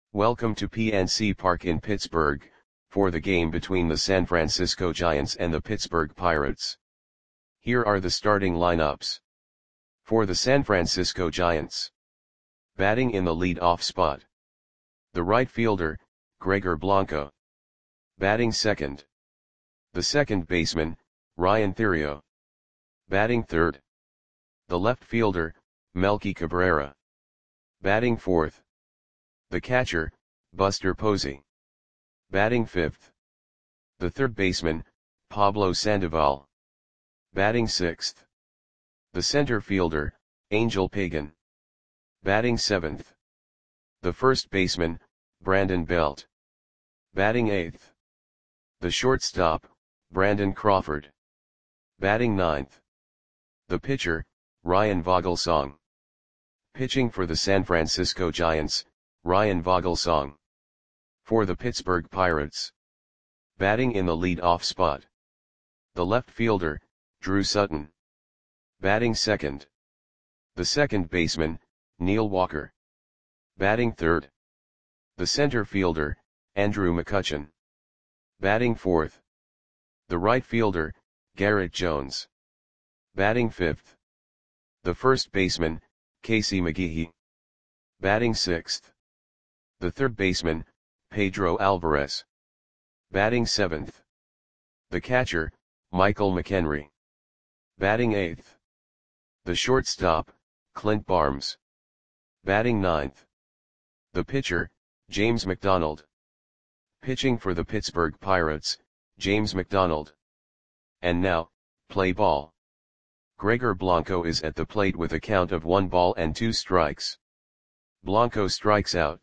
Welcome to PNC Park in Pittsburgh, for the game between the San Francisco Giants and the Pittsburgh Pirates. Here are the starting lineups. For the San Francisco Giants. Batting in the lead-off spot. The right fielder, Gregor Blanco. Batting second. The second baseman, Ryan Theriot. Batting third. The left fielder, Melky Cabrera. Batting fourth. The catcher, Buster Posey. Batting fifth. The third baseman, Pablo Sandoval. Batting sixth. The center fielder, Angel Pagan. Batting seventh. The first baseman, Brandon Belt. Batting eighth. The shortstop, Brandon Crawford. Batting ninth. The pitcher, Ryan Vogelsong. Pitching for the San Francisco Giants, Ryan Vogelsong. For the Pittsburgh Pirates. Batting in the lead-off spot. The left fielder, Drew Sutton. Batting second. The second baseman, Neil Walker. Batting third. The center fielder, Andrew McCutchen. Batting fourth. The right fielder, Garrett Jones. Batting fifth. The first baseman, Casey McGehee. Batting sixth. The third baseman, Pedro Alvarez. Batting seventh. The catcher, Michael McHenry. Batting eighth. The shortstop, Clint Barnes. Batting ninth. The pitcher, James McDonald. Pitching for the Pittsburgh Pirates, James McDonald. And now, play ball. Gregor Blanco is at the plate with a count of 1 ball and 2 strikes. Blanco strikes out.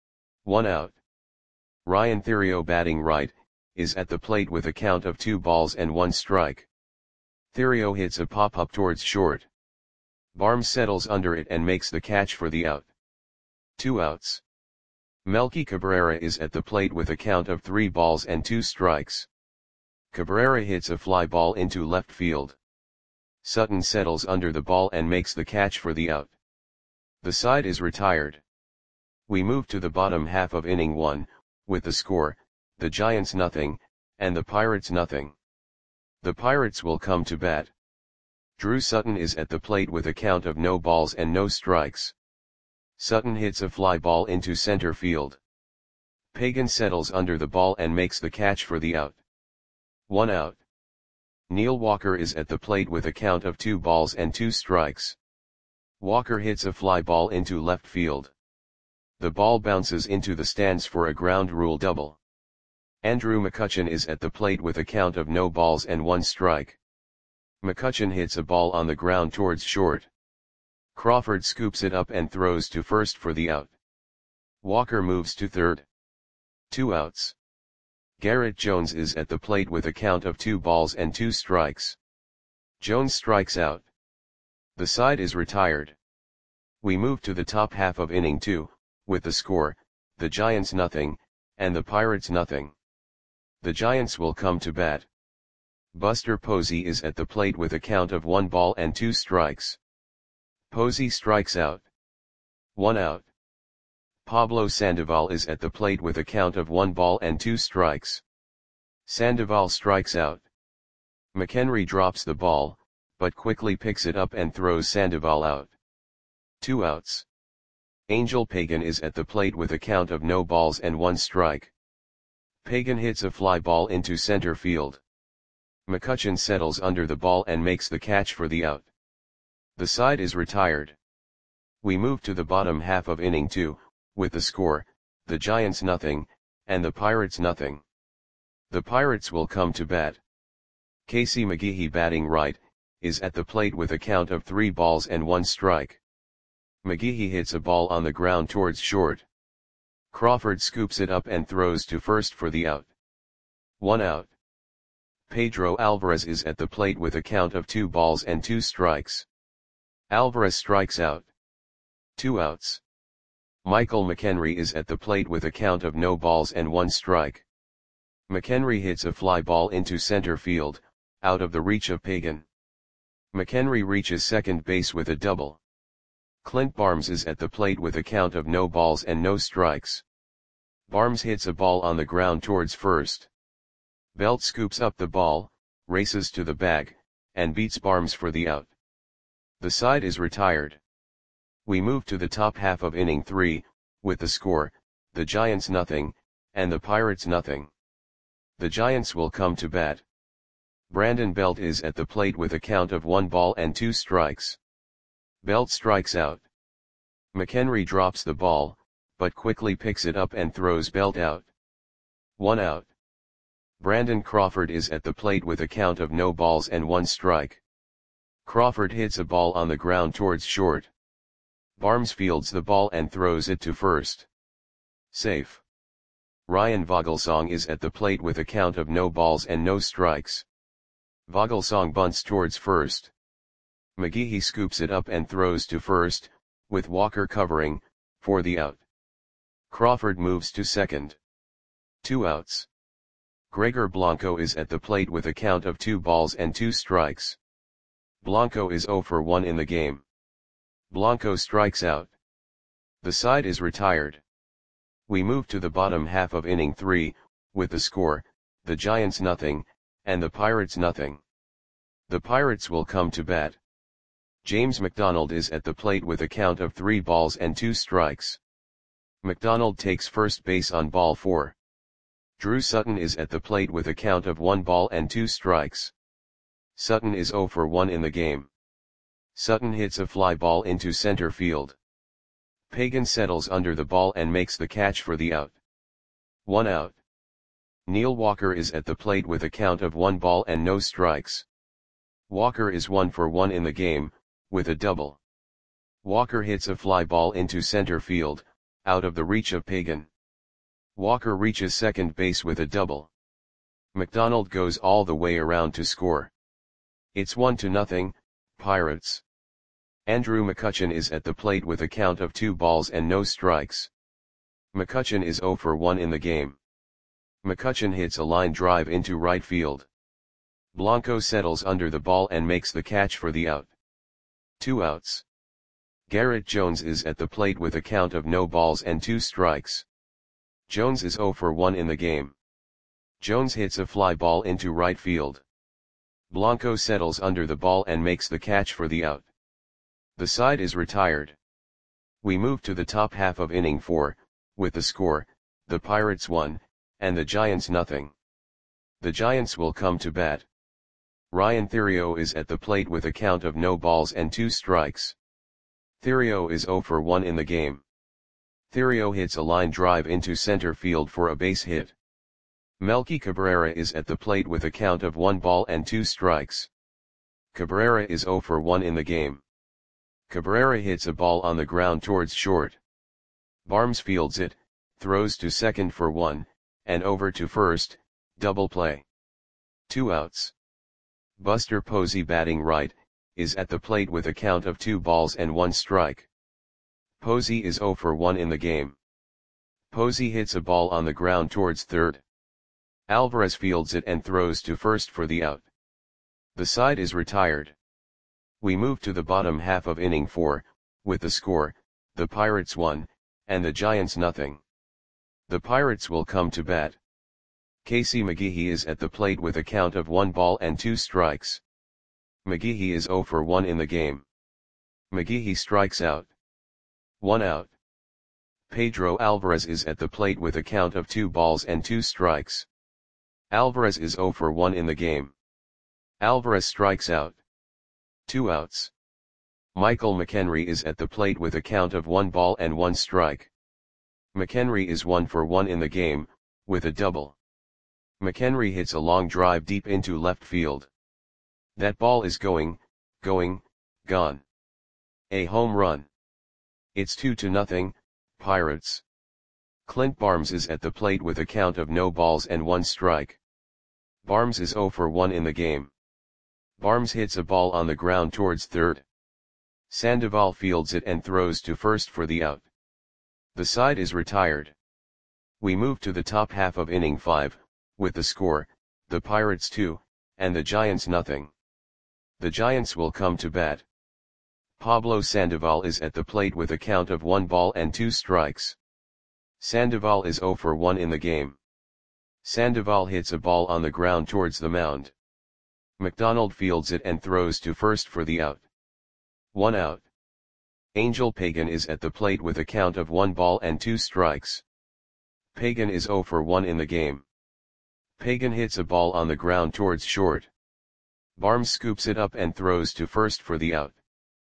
1 out. Ryan Theriot, batting right, is at the plate with a count of 2 balls and 1 strike. Theriot hits a pop-up towards short. Barnes settles under it and makes the catch for the out. 2 outs. Melky Cabrera is at the plate with a count of 3 balls and 2 strikes. Cabrera hits a fly ball into left field. Sutton settles under the ball and makes the catch for the out. The side is retired. We move to the bottom half of inning 1, with the score, the Giants nothing, and the Pirates nothing. The Pirates will come to bat. Drew Sutton is at the plate with a count of no balls and no strikes. Sutton hits a fly ball into center field. Pagan settles under the ball and makes the catch for the out. 1 out. Neil Walker is at the plate with a count of 2 balls and 2 strikes. Walker hits a fly ball into left field. The ball bounces into the stands for a ground rule double. Andrew McCutchen is at the plate with a count of no balls and 1 strike. McCutchen hits a ball on the ground towards short. Crawford scoops it up and throws to first for the out. Walker moves to third. 2 outs. Garrett Jones is at the plate with a count of 2 balls and 2 strikes. Jones strikes out. The side is retired. We move to the top half of inning 2, with the score, the Giants nothing, and the Pirates nothing. The Giants will come to bat. Buster Posey is at the plate with a count of 1 ball and 2 strikes. Posey strikes out. 1 out. Pablo Sandoval is at the plate with a count of 1 ball and 2 strikes. Sandoval strikes out. McHenry drops the ball, but quickly picks it up and throws Sandoval out. 2 outs. Angel Pagan is at the plate with a count of no balls and 1 strike. Pagan hits a fly ball into center field. McCutchen settles under the ball and makes the catch for the out. The side is retired. We move to the bottom half of inning 2, with the score, the Giants nothing, and the Pirates nothing. The Pirates will come to bat. Casey McGehee, batting right, is at the plate with a count of 3 balls and 1 strike. McGehee hits a ball on the ground towards short. Crawford scoops it up and throws to first for the out. 1 out. Pedro Alvarez is at the plate with a count of 2 balls and 2 strikes. Alvarez strikes out. 2 outs. Michael McHenry is at the plate with a count of no balls and 1 strike. McHenry hits a fly ball into center field, out of the reach of Pagan. McHenry reaches second base with a double. Clint Barnes is at the plate with a count of no balls and no strikes. Barnes hits a ball on the ground towards first. Belt scoops up the ball, races to the bag, and beats Barnes for the out. The side is retired. We move to the top half of inning 3, with the score, the Giants nothing, and the Pirates nothing. The Giants will come to bat. Brandon Belt is at the plate with a count of 1 ball and 2 strikes. Belt strikes out. McHenry drops the ball, but quickly picks it up and throws Belt out. 1 out. Brandon Crawford is at the plate with a count of no balls and 1 strike. Crawford hits a ball on the ground towards short. Barnes fields the ball and throws it to first. Safe. Ryan Vogelsong is at the plate with a count of no balls and no strikes. Vogelsong bunts towards first. McGehee scoops it up and throws to first, with Walker covering, for the out. Crawford moves to second. 2 outs. Gregor Blanco is at the plate with a count of 2 balls and 2 strikes. Blanco is 0 for 1 in the game. Blanco strikes out. The side is retired. We move to the bottom half of inning 3, with the score, the Giants nothing, and the Pirates nothing. The Pirates will come to bat. James McDonald is at the plate with a count of 3 balls and 2 strikes. McDonald takes first base on ball 4. Drew Sutton is at the plate with a count of 1 ball and 2 strikes. Sutton is 0 for 1 in the game. Sutton hits a fly ball into center field. Pagan settles under the ball and makes the catch for the out. 1 out. Neil Walker is at the plate with a count of 1 ball and no strikes. Walker is 1 for 1 in the game, with a double. Walker hits a fly ball into center field, out of the reach of Pagan. Walker reaches second base with a double. McDonald goes all the way around to score. It's 1-0, Pirates. Andrew McCutchen is at the plate with a count of 2 balls and no strikes. McCutchen is 0 for 1 in the game. McCutchen hits a line drive into right field. Blanco settles under the ball and makes the catch for the out. 2 outs. Garrett Jones is at the plate with a count of no balls and 2 strikes. Jones is 0 for 1 in the game. Jones hits a fly ball into right field. Blanco settles under the ball and makes the catch for the out. The side is retired. We move to the top half of inning 4, with the score, the Pirates 1, and the Giants nothing. The Giants will come to bat. Ryan Theriot is at the plate with a count of no balls and 2 strikes. Theriot is 0 for 1 in the game. Theriot hits a line drive into center field for a base hit. Melky Cabrera is at the plate with a count of 1 ball and 2 strikes. Cabrera is 0 for 1 in the game. Cabrera hits a ball on the ground towards short. Barnes fields it, throws to second for 1, and over to first, double play. 2 outs. Buster Posey batting right, is at the plate with a count of 2 balls and 1 strike. Posey is 0 for 1 in the game. Posey hits a ball on the ground towards third. Alvarez fields it and throws to first for the out. The side is retired. We move to the bottom half of inning 4, with the score, the Pirates 1, and the Giants nothing. The Pirates will come to bat. Casey McGehee is at the plate with a count of 1 ball and 2 strikes. McGehee is 0 for 1 in the game. McGehee strikes out. 1 out. Pedro Alvarez is at the plate with a count of 2 balls and 2 strikes. Alvarez is 0 for 1 in the game. Alvarez strikes out. 2 outs. Michael McHenry is at the plate with a count of 1 ball and 1 strike. McHenry is 1 for 1 in the game, with a double. McHenry hits a long drive deep into left field. That ball is gone. A home run. It's 2-0, Pirates. Clint Barnes is at the plate with a count of no balls and 1 strike. Barnes is 0 for 1 in the game. Barnes hits a ball on the ground towards third. Sandoval fields it and throws to first for the out. The side is retired. We move to the top half of inning 5, with the score, the Pirates 2, and the Giants nothing. The Giants will come to bat. Pablo Sandoval is at the plate with a count of 1 ball and 2 strikes. Sandoval is 0 for 1 in the game. Sandoval hits a ball on the ground towards the mound. McDonald fields it and throws to first for the out. 1 out. Angel Pagan is at the plate with a count of 1 ball and 2 strikes. Pagan is 0 for 1 in the game. Pagan hits a ball on the ground towards short. Barnes scoops it up and throws to first for the out.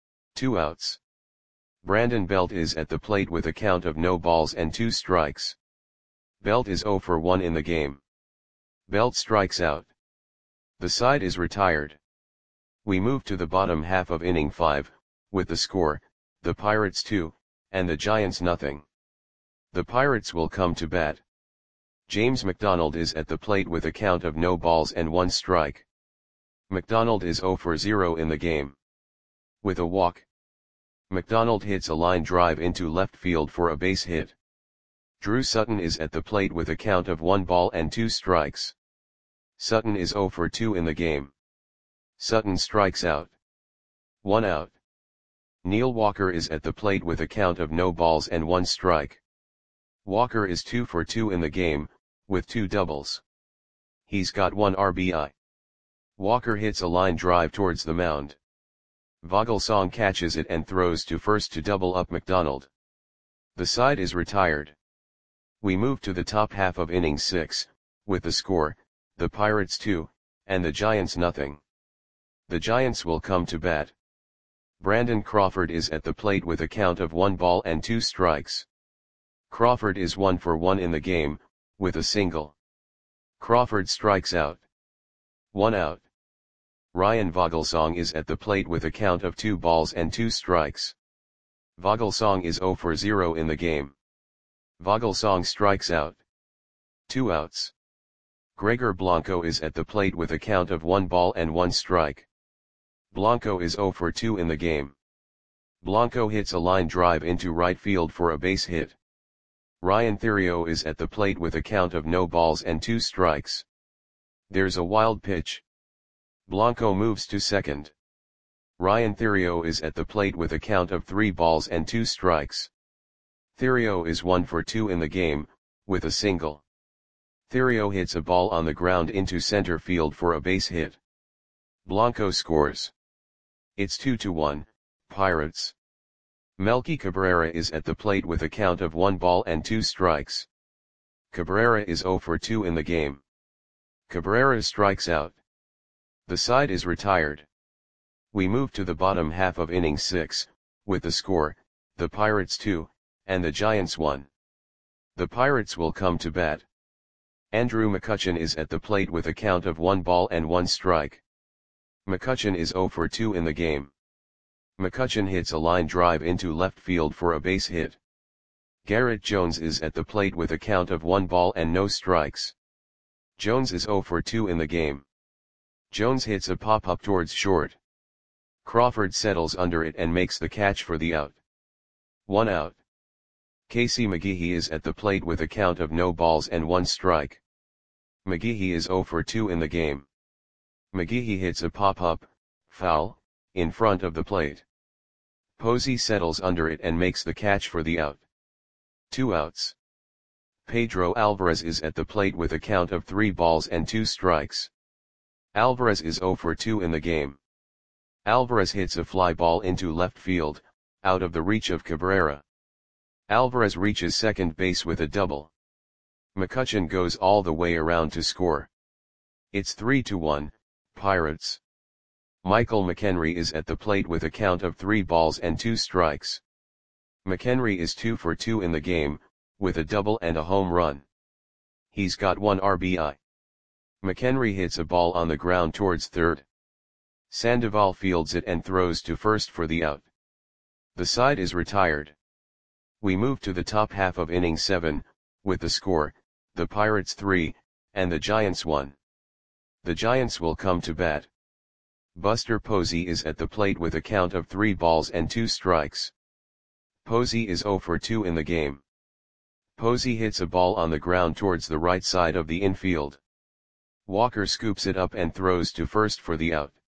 2 outs. Brandon Belt is at the plate with a count of no balls and 2 strikes. Belt is 0 for 1 in the game. Belt strikes out. The side is retired. We move to the bottom half of inning 5, with the score, the Pirates 2, and the Giants nothing. The Pirates will come to bat. James McDonald is at the plate with a count of no balls and 1 strike. McDonald is 0 for 0 in the game. With a walk, McDonald hits a line drive into left field for a base hit. Drew Sutton is at the plate with a count of 1 ball and 2 strikes. Sutton is 0 for 2 in the game. Sutton strikes out. 1 out. Neil Walker is at the plate with a count of no balls and 1 strike. Walker is 2 for 2 in the game, with 2 doubles. He's got 1 RBI. Walker hits a line drive towards the mound. Vogelsong catches it and throws to first to double up McDonald. The side is retired. We move to the top half of inning 6, with the score, the Pirates 2, and the Giants nothing. The Giants will come to bat. Brandon Crawford is at the plate with a count of 1 ball and 2 strikes. Crawford is 1 for 1 in the game, with a single. Crawford strikes out. 1 out. Ryan Vogelsong is at the plate with a count of 2 balls and 2 strikes. Vogelsong is 0 for 0 in the game. Vogelsong strikes out. 2 outs. Gregor Blanco is at the plate with a count of 1 ball and 1 strike. Blanco is 0 for 2 in the game. Blanco hits a line drive into right field for a base hit. Ryan Theriot is at the plate with a count of no balls and 2 strikes. There's a wild pitch. Blanco moves to second. Ryan Theriot is at the plate with a count of 3 balls and 2 strikes. Theriot is 1 for 2 in the game, with a single. Theriot hits a ball on the ground into center field for a base hit. Blanco scores. It's 2-1, Pirates. Melky Cabrera is at the plate with a count of 1 ball and 2 strikes. Cabrera is 0 for 2 in the game. Cabrera strikes out. The side is retired. We move to the bottom half of inning 6, with the score, the Pirates 2, and the Giants 1. The Pirates will come to bat. Andrew McCutchen is at the plate with a count of 1 ball and 1 strike. McCutchen is 0 for 2 in the game. McCutchen hits a line drive into left field for a base hit. Garrett Jones is at the plate with a count of 1 ball and no strikes. Jones is 0 for 2 in the game. Jones hits a pop-up towards short. Crawford settles under it and makes the catch for the out. 1 out. Casey McGehee is at the plate with a count of no balls and 1 strike. McGehee is 0 for 2 in the game. McGehee hits a pop-up, foul, in front of the plate. Posey settles under it and makes the catch for the out. 2 outs. Pedro Alvarez is at the plate with a count of 3 balls and 2 strikes. Alvarez is 0 for 2 in the game. Alvarez hits a fly ball into left field, out of the reach of Cabrera. Alvarez reaches second base with a double. McCutchen goes all the way around to score. It's 3-1, Pirates. Michael McHenry is at the plate with a count of 3 balls and 2 strikes. McHenry is 2 for 2 in the game, with a double and a home run. He's got 1 RBI. McHenry hits a ball on the ground towards third. Sandoval fields it and throws to first for the out. The side is retired. We move to the top half of inning 7, with the score, the Pirates 3, and the Giants 1. The Giants will come to bat. Buster Posey is at the plate with a count of 3 balls and 2 strikes. Posey is 0 for 2 in the game. Posey hits a ball on the ground towards the right side of the infield. Walker scoops it up and throws to first for the out.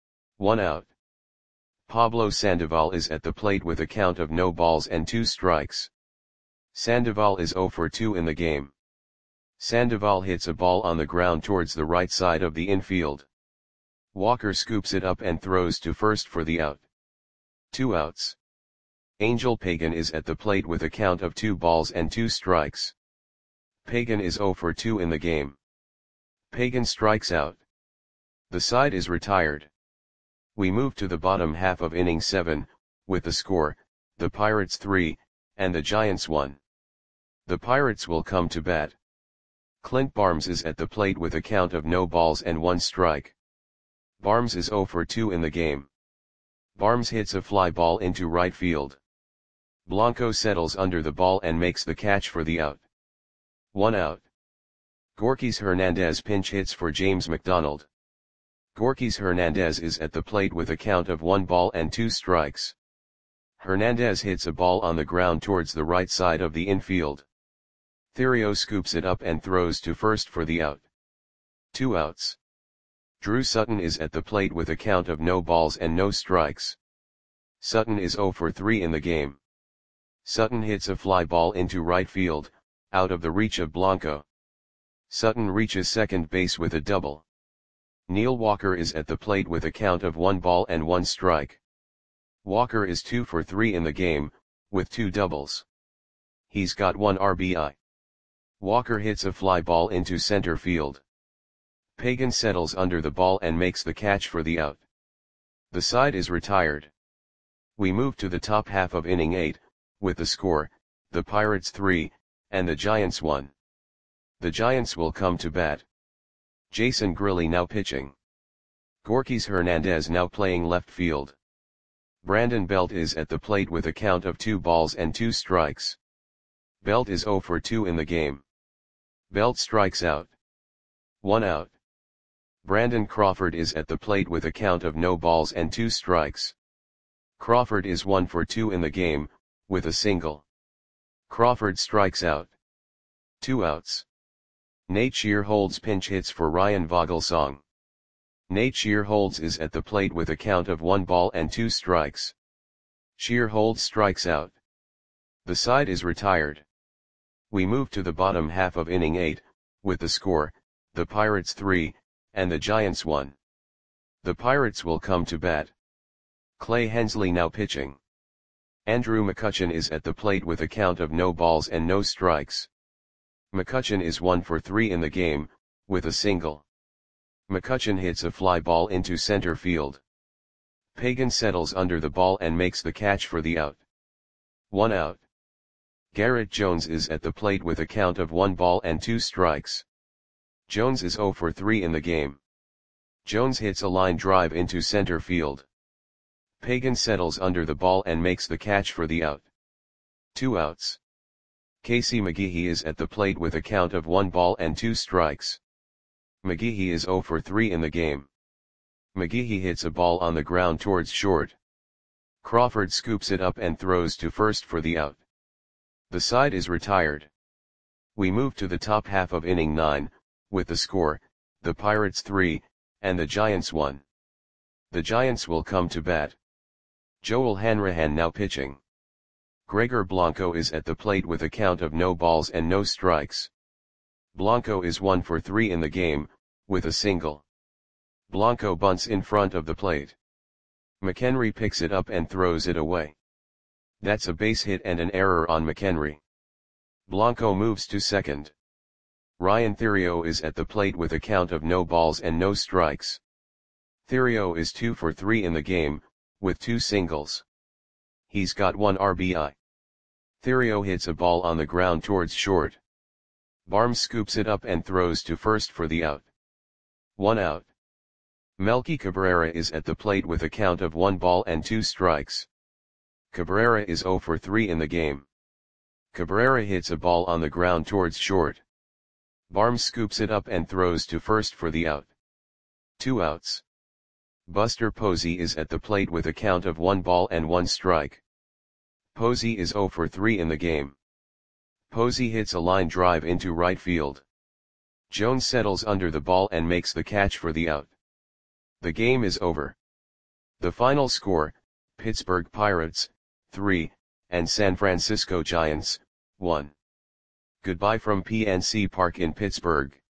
1 out. Pablo Sandoval is at the plate with a count of no balls and 2 strikes. Sandoval is 0 for 2 in the game. Sandoval hits a ball on the ground towards the right side of the infield. Walker scoops it up and throws to first for the out. 2 outs. Angel Pagan is at the plate with a count of 2 balls and 2 strikes. Pagan is 0 for 2 in the game. Pagan strikes out. The side is retired. We move to the bottom half of inning 7, with the score, the Pirates 3, and the Giants 1. The Pirates will come to bat. Clint Barnes is at the plate with a count of no balls and 1 strike. Barnes is 0 for 2 in the game. Barnes hits a fly ball into right field. Blanco settles under the ball and makes the catch for the out. 1 out. Gorkys Hernandez pinch hits for James McDonald. Gorkys Hernandez is at the plate with a count of 1 ball and 2 strikes. Hernandez hits a ball on the ground towards the right side of the infield. Theriot scoops it up and throws to first for the out. 2 outs. Drew Sutton is at the plate with a count of no balls and no strikes. Sutton is 0 for 3 in the game. Sutton hits a fly ball into right field, out of the reach of Blanco. Sutton reaches second base with a double. Neil Walker is at the plate with a count of 1 ball and 1 strike. Walker is 2 for 3 in the game, with 2 doubles. He's got 1 RBI. Walker hits a fly ball into center field. Pagan settles under the ball and makes the catch for the out. The side is retired. We move to the top half of inning 8, with the score, the Pirates 3, and the Giants 1. The Giants will come to bat. Jason Grilli now pitching. Gorkys Hernandez now playing left field. Brandon Belt is at the plate with a count of 2 balls and 2 strikes. Belt is 0 for 2 in the game. Belt strikes out. 1 out. Brandon Crawford is at the plate with a count of no balls and 2 strikes. Crawford is 1 for 2 in the game, with a single. Crawford strikes out. 2 outs. Nate Shearholds pinch hits for Ryan Vogelsong. Nate Shearholds is at the plate with a count of 1 ball and 2 strikes. Shearholds strikes out. The side is retired. We move to the bottom half of inning 8, with the score, the Pirates 3, and the Giants 1. The Pirates will come to bat. Clay Hensley now pitching. Andrew McCutchen is at the plate with a count of no balls and no strikes. McCutchen is 1 for 3 in the game, with a single. McCutchen hits a fly ball into center field. Pagan settles under the ball and makes the catch for the out. 1 out. Garrett Jones is at the plate with a count of 1 ball and 2 strikes. Jones is 0 for 3 in the game. Jones hits a line drive into center field. Pagan settles under the ball and makes the catch for the out. 2 outs. Casey McGehee is at the plate with a count of 1 ball and 2 strikes. McGehee is 0 for 3 in the game. McGehee hits a ball on the ground towards short. Crawford scoops it up and throws to first for the out. The side is retired. We move to the top half of inning 9, with the score, the Pirates 3, and the Giants 1. The Giants will come to bat. Joel Hanrahan now pitching. Gregor Blanco is at the plate with a count of no balls and no strikes. Blanco is 1 for 3 in the game, with a single. Blanco bunts in front of the plate. McHenry picks it up and throws it away. That's a base hit and an error on McHenry. Blanco moves to second. Ryan Theriot is at the plate with a count of no balls and no strikes. Theriot is 2 for 3 in the game, with 2 singles. He's got 1 RBI. Theriot hits a ball on the ground towards short. Barnes scoops it up and throws to first for the out. 1 out. Melky Cabrera is at the plate with a count of 1 ball and 2 strikes. Cabrera is 0 for 3 in the game. Cabrera hits a ball on the ground towards short. Barnes scoops it up and throws to first for the out. 2 outs. Buster Posey is at the plate with a count of 1 ball and 1 strike. Posey is 0 for 3 in the game. Posey hits a line drive into right field. Jones settles under the ball and makes the catch for the out. The game is over. The final score, Pittsburgh Pirates, 3, and San Francisco Giants, 1. Goodbye from PNC Park in Pittsburgh.